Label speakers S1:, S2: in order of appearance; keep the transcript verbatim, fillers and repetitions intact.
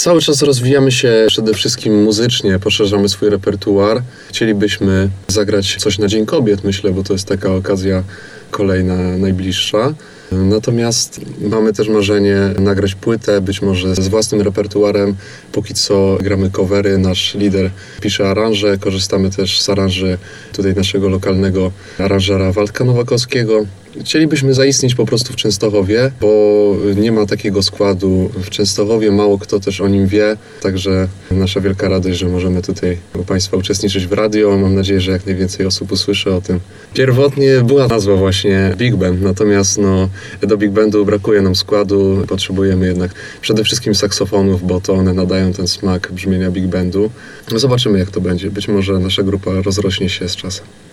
S1: Cały czas rozwijamy się przede wszystkim muzycznie, poszerzamy swój repertuar. Chcielibyśmy zagrać coś na Dzień Kobiet, myślę, bo to jest taka okazja kolejna, najbliższa. Natomiast mamy też marzenie nagrać płytę, być może z własnym repertuarem. Póki co gramy covery, nasz lider pisze aranże, korzystamy też z aranży tutaj naszego lokalnego aranżera Waldka Nowakowskiego. Chcielibyśmy zaistnieć po prostu w Częstochowie, bo nie ma takiego składu w Częstochowie, mało kto też o nim wie, także nasza wielka radość, że możemy tutaj u Państwa uczestniczyć w radio. Mam nadzieję, że jak najwięcej osób usłyszy o tym. Pierwotnie była nazwa właśnie Big Band, natomiast no, do Big Bandu brakuje nam składu, potrzebujemy jednak przede wszystkim saksofonów, bo to one nadają ten smak brzmienia Big Bandu. Zobaczymy, jak to będzie. Być może nasza grupa rozrośnie się z czasem.